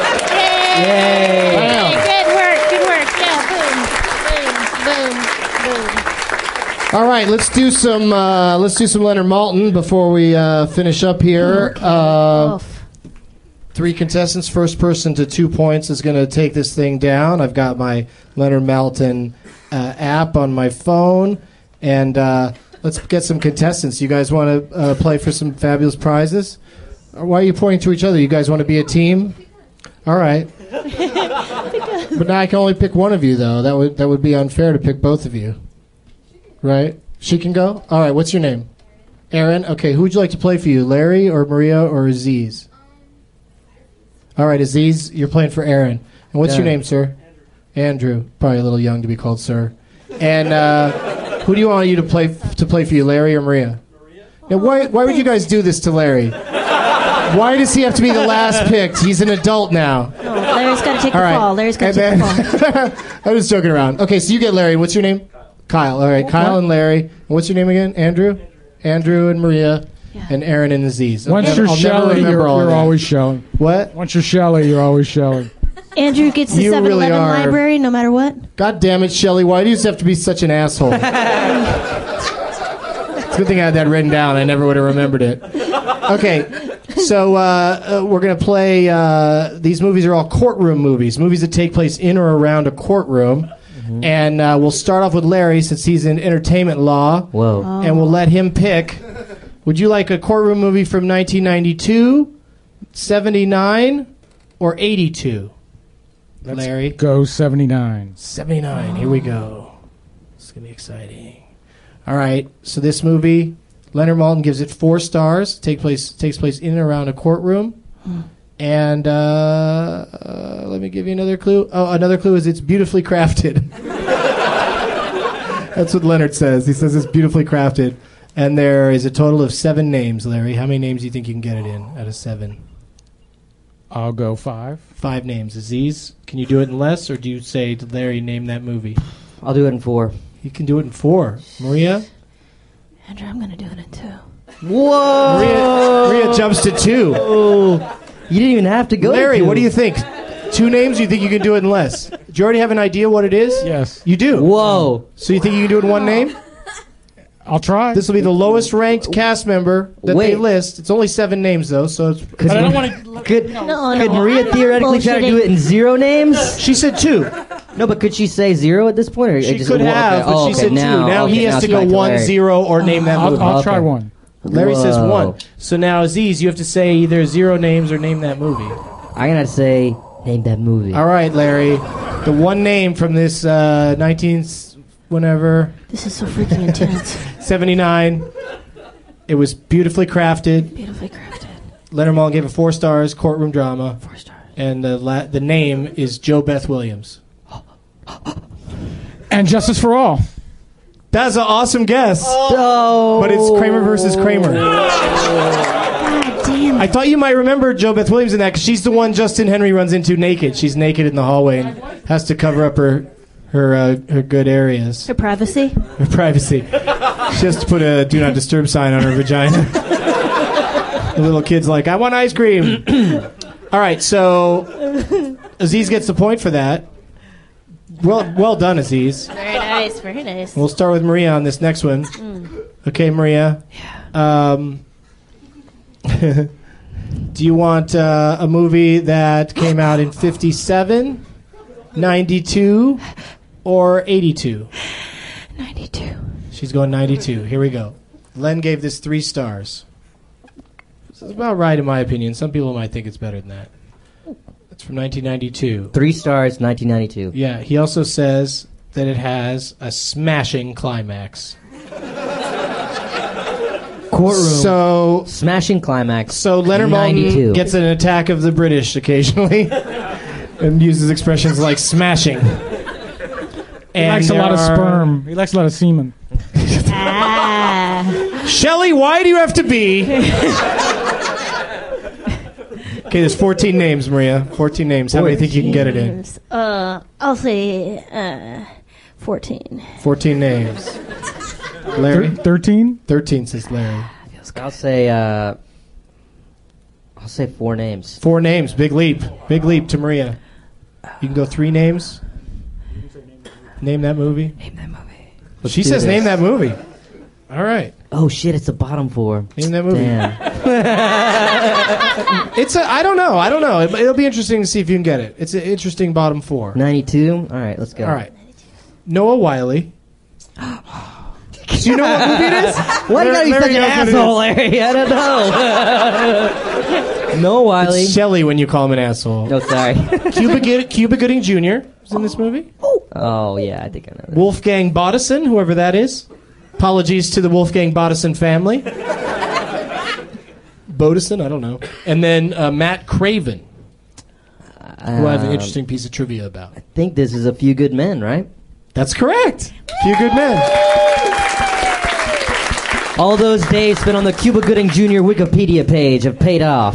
Bam. Good work, good work. Yeah, boom, boom, boom, boom. All right, let's do some. Uh, let's do some Leonard Maltin before we uh, finish up here. Uh, Oof. Three contestants. First person to two points is going to take this thing down. I've got my Leonard Maltin uh, app on my phone. And uh, let's get some contestants. You guys want to uh, play for some fabulous prizes? Or why are you pointing to each other? You guys want to be a team? All right. But now I can only pick one of you, though. That would that would be unfair to pick both of you. Right? She can go? All right, what's your name? Aaron? Okay, who would you like to play for you? Larry or Maria or Aziz? All right, Aziz, you're playing for Aaron. And what's your name, sir? Andrew. Andrew. Probably a little young to be called sir. And uh, who do you want you to play to play for you, Larry or Maria? Maria. Now, why why would you guys do this to Larry? Why does he have to be the last picked? He's an adult now. Oh, Larry's got to take All the right. fall. Larry's got to take And the fall. I'm just joking around. Okay, so you get Larry. What's your name? Kyle. All right, Kyle and Larry. And what's your name again? Andrew? Andrew and Maria. Yeah. And Aaron and Aziz. Once I'll you're never Shelley, you're, all you're that. always Shelley. What? Once you're Shelley, you're always Shelley. Andrew gets the You seven eleven really are. library no matter what. God damn it, Shelley. Why do you just have to be such an asshole? It's a good thing I had that written down. I never would have remembered it. Okay. So uh, uh, we're going to play, uh, these movies are all courtroom movies, movies that take place in or around a courtroom. Mm-hmm. And uh, we'll start off with Larry since he's in entertainment law. Whoa. Oh. And we'll let him pick. Would you like a courtroom movie from nineteen ninety-two, seventy-nine, or eighty-two? Let's Larry? Go seventy-nine. seventy-nine. Here we go. It's going to be exciting. All right. So this movie... Leonard Maltin gives it four stars. Take place takes place in and around a courtroom, and uh, uh, let me give you another clue. Oh, another clue is it's beautifully crafted. That's what Leonard says. He says it's beautifully crafted, and there is a total of seven names. Larry, how many names do you think you can get it in out of seven? I'll go five. Five names. Aziz, can you do it in less, or do you say to Larry, name that movie? I'll do it in four. You can do it in four. Maria. Andrew, I'm going to do it in two. Whoa! Maria, Maria jumps to two. You didn't even have to go. Larry, to what do you think? Two names? You think you can do it in less? Do you already have an idea what it is? Yes. You do? Whoa. So you think you can do it in one name? I'll try. This will be the lowest ranked cast member that Wait. they list. It's only seven names, though, so it's... But I don't want to... Could, No, could no, Maria I'm not theoretically try to do bullshitting. it in zero names? She said two. No, but could she say zero at this point? Or She just, could well, have, okay. but oh, she okay, said two. now, Now okay, he has now to it's go back to one, Larry. zero, or name that I'll, movie. I'll Okay. try one. Larry says Whoa. one. So now, Aziz, you have to say either zero names or name that movie. I'm going to say, name that movie. All right, Larry. The one name from this uh, nineteen... whenever... This is so freaking intense. seventy-nine. It was beautifully crafted. Beautifully crafted. Leonard Maltin gave it four stars, courtroom drama. Four stars. And the la- the name is Jo Beth Williams. And Justice for All. That's an awesome guess. Oh. But it's Kramer versus Kramer. God damn I it. thought you might remember Jo Beth Williams in that because she's the one Justin Henry runs into naked. She's naked in the hallway and has to cover up her her uh, her good areas. Her privacy? Her privacy. She has to put a do not disturb sign on her vagina. The little kid's like, I want ice cream. All right, so Aziz gets the point for that. Well, well done, Aziz. Very nice, very nice. We'll start with Maria on this next one. Okay, Maria. Um, do you want uh, a movie that came out in fifty-seven, ninety-two, or eighty-two? ninety-two. She's going ninety-two. Here we go. Len gave this three stars. This is about right in my opinion. Some people might think it's better than that. It's from nineteen ninety-two. Three stars, nineteen ninety-two. Yeah, he also says that it has a smashing climax. Courtroom. So, Smashing climax. so Leonard ninety-two. Maltin gets an attack of the British occasionally and uses expressions like smashing. He likes a lot of sperm. He likes a lot of semen. Ah. Shelley, why do you have to be? Okay, there's fourteen names, Maria. fourteen names. How many think you can get it in? Uh, I'll say uh, fourteen. fourteen names. Larry? thirteen? thirteen, says Larry. I'll say, uh, I'll say four names. Four names. Big leap. Big leap to Maria. You can go three names. Name that movie. Name that movie. Well, she do says this. name that movie. All right. Oh, shit, it's the bottom four. Name that movie. Damn. It's a. I don't know. I don't know. It, it'll be interesting to see if you can get it. It's an interesting bottom four. ninety-two. All right, let's go. All right. Noah Wiley. Do you know what movie it is? Why do you gotta be Larry such an knows what it asshole, is. Larry? I don't know. No, Wiley. It's Shelley when you call him an asshole. No, sorry. Cuba, Good- Cuba Gooding Junior is in this movie. Oh, yeah, I think I know that. Wolfgang Bodison, whoever that is. Apologies to the Wolfgang Bodison family. Bodison, I don't know. And then uh, Matt Craven, who I have an Um, interesting piece of trivia about. I think this is A Few Good Men, right? That's correct. Few good men. All those days spent on the Cuba Gooding Junior Wikipedia page have paid off.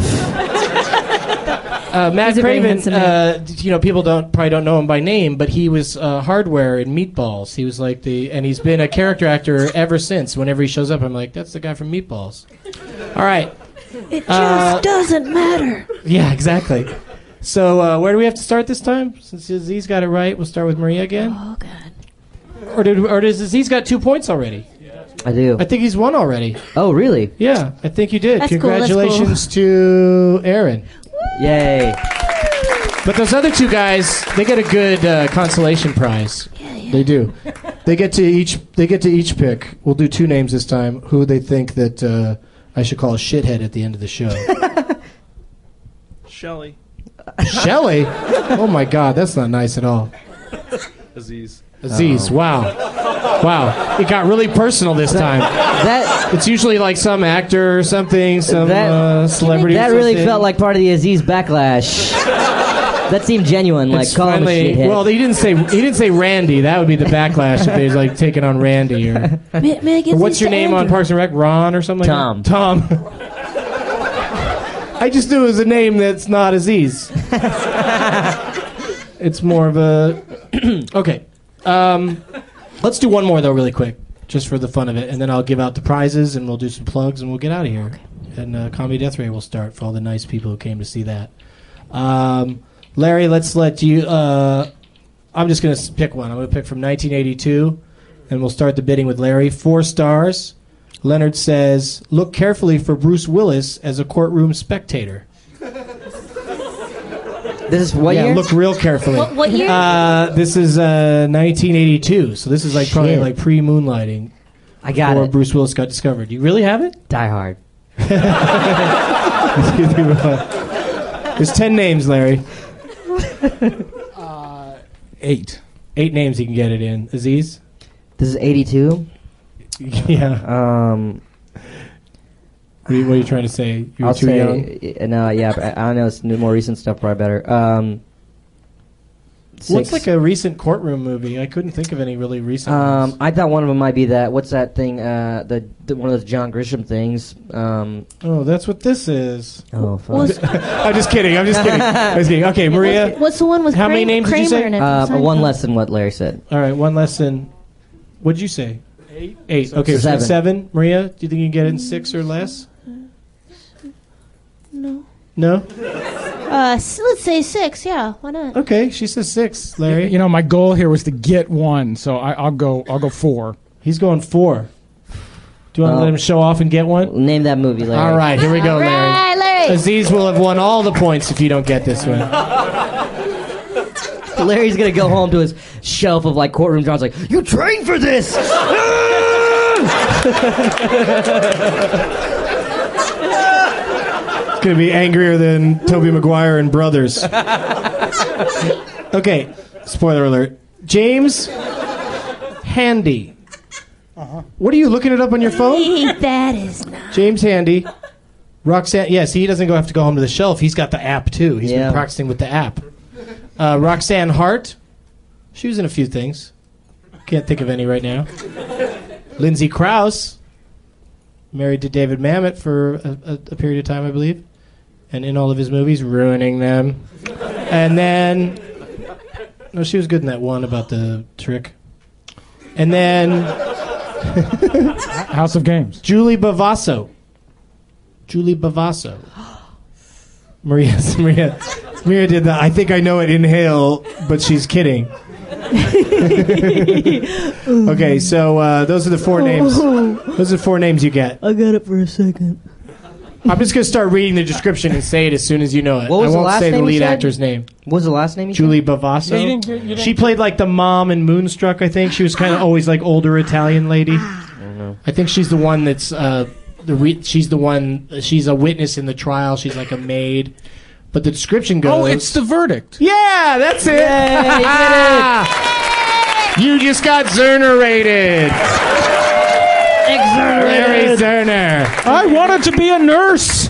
Uh, Matt He's a very Craven, handsome uh, you know, people don't probably don't know him by name, but he was uh, Hardware in Meatballs. He was like the, and he's been a character actor ever since. Whenever he shows up, I'm like, that's the guy from Meatballs. All right. It just Uh, doesn't matter. Yeah, exactly. So uh, where do we have to start this time? Since Aziz got it right, we'll start with Maria again. Oh, God. Or did or does Aziz got two points already? I do. I think he's won already. Oh, really? Yeah, I think you did. That's cool, that's Congratulations to Aaron. Yay. But those other two guys, they get a good uh, consolation prize. Yeah, yeah. They do. They get to each. They get to each pick. We'll do two names this time. Who they think that uh, I should call a shithead at the end of the show. Shelley. Shelley. Oh my God, that's not nice at all. Aziz. Aziz. Oh. Wow. Wow. It got really personal this time. That It's usually like some actor or something, some That- uh, celebrity. that or really something. felt like part of the Aziz backlash. That seemed genuine, like It's call him a finally- shithead. Well, he didn't say he didn't say Randy. That would be the backlash if they was like taking on Randy or. May, may I give Or what's these your to name on Andrew? Parks and Rec? Ron or something Tom. like that? Tom. I just knew it was a name that's not Aziz. It's more of a. Okay. Um, let's do one more, though, really quick, just for the fun of it. And then I'll give out the prizes and we'll do some plugs and we'll get out of here. And uh, Comedy Death Ray will start for all the nice people who came to see that. Um, Larry, let's let you. Uh, I'm just going to pick one. I'm going to pick from nineteen eighty-two, and we'll start the bidding with Larry. Four stars. Leonard says, look carefully for Bruce Willis as a courtroom spectator. This is what yeah, year? look real carefully. What, what year? Uh, this is uh, nineteen eighty-two, so this is like probably Shit. like pre-moonlighting. I got before it. Bruce Willis got discovered. You really have it? Die Hard. There's ten names, Larry. Uh, eight. Eight names you can get it in. Aziz? This is eighty-two. Yeah. Um, What are, you, what are you trying to say? You were I'll too say young? uh, no. Yeah, but I, I don't know. It's new, more recent stuff. Probably better. Um, What's six. like a recent courtroom movie? I couldn't think of any really recent Um, ones. I thought one of them might be that. What's that thing? Uh, the, the one of those John Grisham things. Um, Oh, that's what this is. oh, fuck. Was- I'm just kidding. I'm just kidding. I'm just kidding. Okay, Maria. What's, what's the one with How many Kramer, names did you Kramer say? in it? Uh, from one Seinfeld? less than what Larry said. All right, one lesson. What'd you say? Eight. Eight. Okay, so Seven. seven. Maria, do you think you can get it in six or less? No. No? Uh, s- let's say six. Yeah, why not? Okay, she says six, Larry. You know, my goal here was to get one, so I, I'll go. I'll go four. He's going four. Do you want to Oh. let him show off and get one? Name that movie, Larry. All right, here we go, All Larry. right, Larry. Aziz will have won all the points if you don't get this one. Larry's gonna go home to his shelf of like courtroom dramas. Like, you trained for this. It's going to be angrier than Tobey Maguire and Brothers. Okay, spoiler alert. James Handy. Uh-huh. What are you looking it up on your phone? Hey, that is not. James Handy. Roxanne, yes, he doesn't go have to go home to the shelf. He's got the app too. He's Yeah. been practicing with the app. Uh, Roxanne Hart. She was in a few things. Can't think of any right now. Lindsay Krause. Married to David Mamet for a, a, a period of time, I believe. And in all of his movies, ruining them. And then... No, she was good in that one about the trick. And then... House of Games. Julie Bavasso. Julie Bavasso. Maria, Maria, Maria did that. I think I know it. Inhale, but she's kidding. Okay, so uh, those are the four names. Those are the four names you get. I got it for a second. I'm just gonna start reading the description and say it as soon as you know it. What was I the won't last say the name you lead said? actor's name. What was the last name? You Julie said? Bavasso. Yeah, you didn't get- you didn't- She played like the mom in Moonstruck. I think she was kind of always like older Italian lady. I think she's the one that's uh, the re- she's the one. She's a witness in the trial. She's like a maid. But the description goes. Oh, it's The Verdict. Yeah, that's it. You just got Zerner rated. Larry Zerner. I wanted to be a nurse.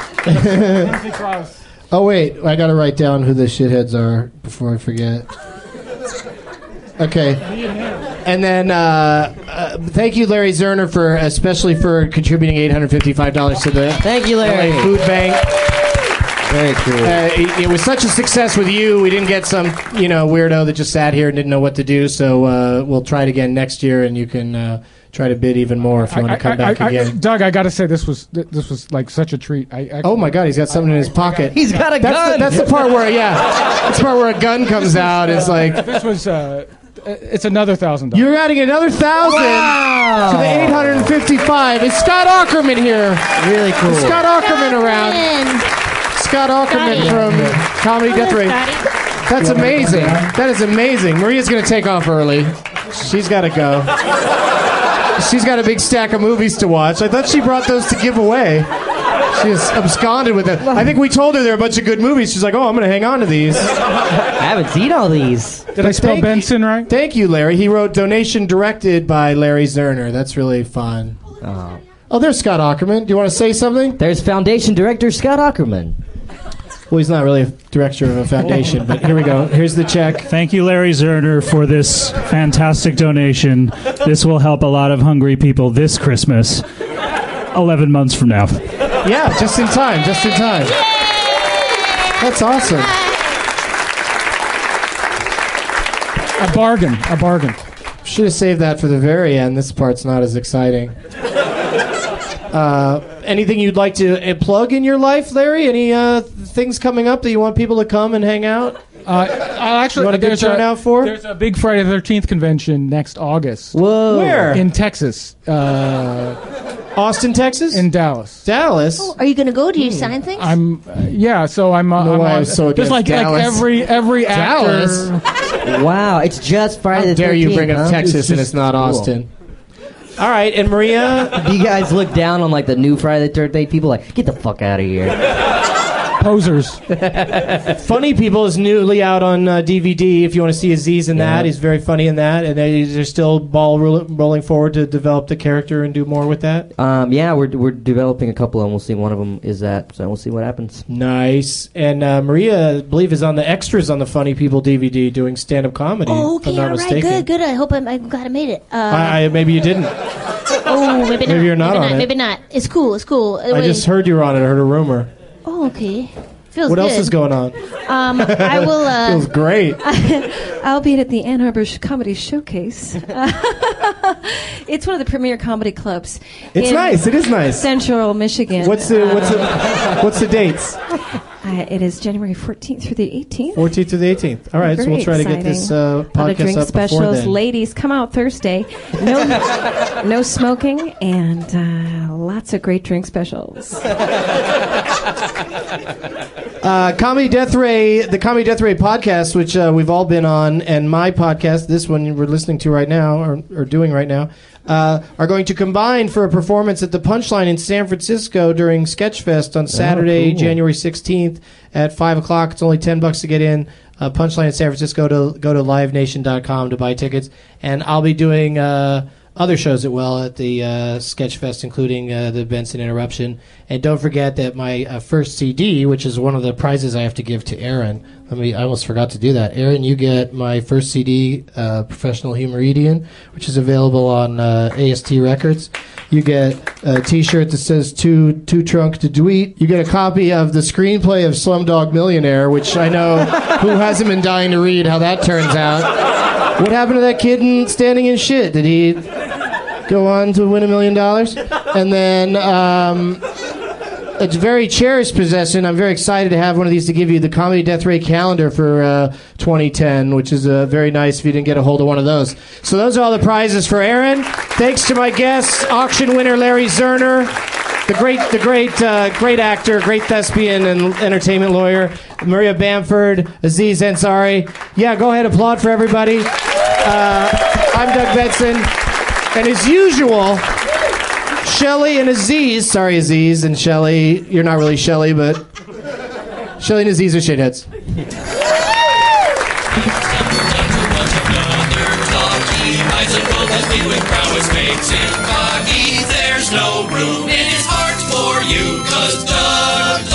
Oh wait, I gotta write down who the shitheads are before I forget. Okay. And then, uh, uh, thank you, Larry Zerner, for especially for contributing eight hundred fifty-five dollars to the Thank you, Larry. L A Food Bank. Very cool. Uh, it, it was such a success with you. We didn't get some, you know, weirdo that just sat here and didn't know what to do. So uh, we'll try it again next year, and you can uh, try to bid even more if you want to come I- back I- I- again. Doug, I got to say this was th- this was like such a treat. I actually, Oh my God, he's got something in his pocket. He's got a that's gun. The, that's the part where, yeah, that's the part where a gun comes out. It's like this was uh, it's another thousand dollars. you're adding another thousand Wow. to the eight hundred fifty-five. Is Scott Ackerman here? Really cool. Is Scott Ackerman around? Scott Ackerman from Comedy Death Ray. That's amazing. That is amazing. Maria's going to take off early. She's got to go. She's got a big stack of movies to watch. I thought she brought those to give away. She just absconded with them. I think we told her there are a bunch of good movies. She's like, oh, I'm going to hang on to these. I haven't seen all these. Did I spell Thank- Benson right? Thank you, Larry. He wrote Donation directed by Larry Zerner. That's really fun. Oh. Oh, there's Scott Ackerman. Do you want to say something? There's Foundation Director Scott Ackerman. Well, he's not really a director of a foundation, but here we go. Here's the check. Thank you, Larry Zerner, for this fantastic donation. This will help a lot of hungry people this Christmas, eleven months from now. Yeah, just in time, just in time. That's awesome. A bargain. A bargain. Should have saved that for the very end. This part's not as exciting. Uh, anything you'd like to uh, plug in your life, Larry? Any uh, things coming up that you want people to come and hang out? Uh, I'll actually, You want a good there's turnout for? There's a big Friday the thirteenth convention next August. Whoa. Where? In Texas. Uh, Austin, Texas? in Dallas. Dallas? Oh, are you going to go? Do you sign things? I'm uh, yeah, so I'm. Uh, No I'm way, on- I'm so there's against like, like Dallas. every every actor. Dallas? Wow, it's just Friday How the dare thirteenth. you bring up huh? Texas and just it's not cool. Austin? All right, and Maria? Do you guys look down on like the new Friday the thirteenth people? Like, get the fuck out of here. Posers. Funny People is newly out on uh, D V D. If you want to see Aziz in that, Yeah. he's very funny in that, and they- they're still ball roll- rolling forward to develop the character and do more with that. Um, yeah, we're we're developing a couple, and we'll see. One of them is that, so we'll see what happens. Nice. And uh, Maria, I believe, is on the extras on the Funny People D V D doing stand-up comedy. Oh, if okay, I'm not all right, mistaken. good, good. I hope I'm, I'm glad I made it. Uh, I, I, maybe you didn't. oh, maybe not. maybe you're not maybe on not, it. Maybe not. It's cool. It's cool. I just heard you were on it. I heard a rumor. Oh, okay. Feels What good. else is going on? Um, I will. Uh, Feels great. I'll be at the Ann Arbor Comedy Showcase. It's one of the premier comedy clubs. It's in nice. It is nice. Central Michigan. What's the what's the what's the dates? Uh, it is January fourteenth through the eighteenth. fourteenth to the eighteenth. All right, so Very we'll try to get this uh, exciting. A lot of podcast drink up before specials. then. Ladies, come out Thursday. No, no smoking and uh, lots of great drink specials. Uh, Comedy Death Ray, the Comedy Death Ray podcast, which uh, we've all been on, and my podcast, this one we're listening to right now, or, or doing right now, uh, are going to combine for a performance at the Punchline in San Francisco during Sketchfest on Saturday, cool. January sixteenth at five o'clock. It's only ten bucks to get in. Uh, Punchline in San Francisco, to go to live nation dot com to buy tickets. And I'll be doing uh, other shows at well at the uh, Sketchfest, including uh, the Benson Interruption. And don't forget that my uh, first C D, which is one of the prizes I have to give to Aaron. Let me, I almost forgot to do that. Aaron, you get my first C D, uh, Professional Humoridian, which is available on uh, A S T Records. You get a T-shirt that says "Too Too Drunk to Tweet." You get a copy of the screenplay of Slumdog Millionaire, which I know who hasn't been dying to read how that turns out. What happened to that kid in Standing in Shit? Did he go on to win a million dollars? And then um, it's a very cherished possession. I'm very excited to have one of these to give you, the Comedy Death Ray calendar for uh, twenty ten, which is uh, very nice if you didn't get a hold of one of those. So those are all the prizes for Aaron. Thanks to my guests, auction winner Larry Zerner, the great, the great, uh, great actor, great thespian and entertainment lawyer, Maria Bamford, Aziz Ansari. Yeah, go ahead, applaud for everybody. Uh, I'm Doug Benson, and as usual, Shelley and Aziz. Sorry, Aziz and Shelley. You're not really Shelley, but Shelley and Aziz are shitheads. There's no room in his heart for you, 'cause Doug